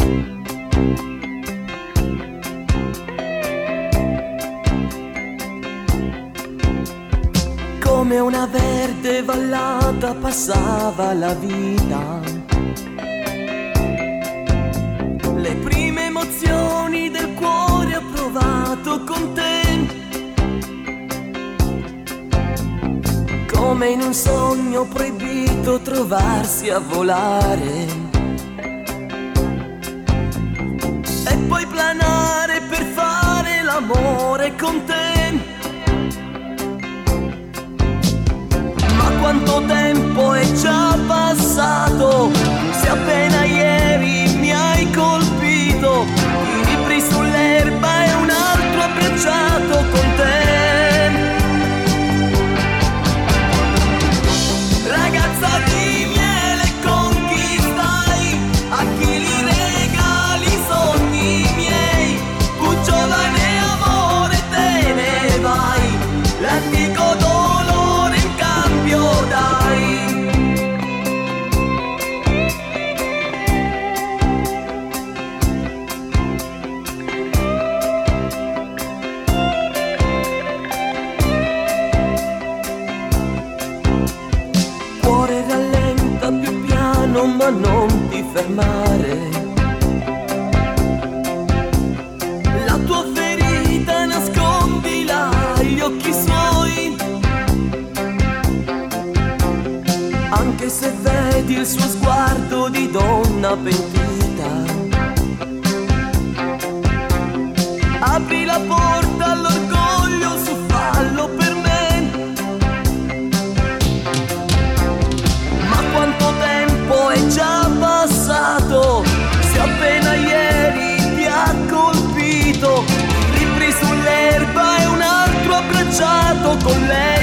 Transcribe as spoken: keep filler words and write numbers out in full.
Come una verde vallata passava la vita, le prime emozioni del cuore ho provato con te. Come in un sogno proibito trovarsi a volare e poi planare per fare l'amore con te. Quanto tempo è già passato, se appena ieri mi hai colpito, i libri sull'erba e un altro abbracciato con te. Ragazza di miele conquistai, a chi li regali i sogni miei, tu giovane amore te ne vai, l'antico dolore in cambio dai. Cuore rallenta più piano ma non ti fermare, la tua ferita nascondila agli occhi suoi, anche se vedi il suo sguardo di donna pentita. Apri la porta all'orgoglio, su fallo per me. Ma quanto tempo è già passato, se appena ieri ti ha colpito, libri sull'erba e un altro abbracciato con lei.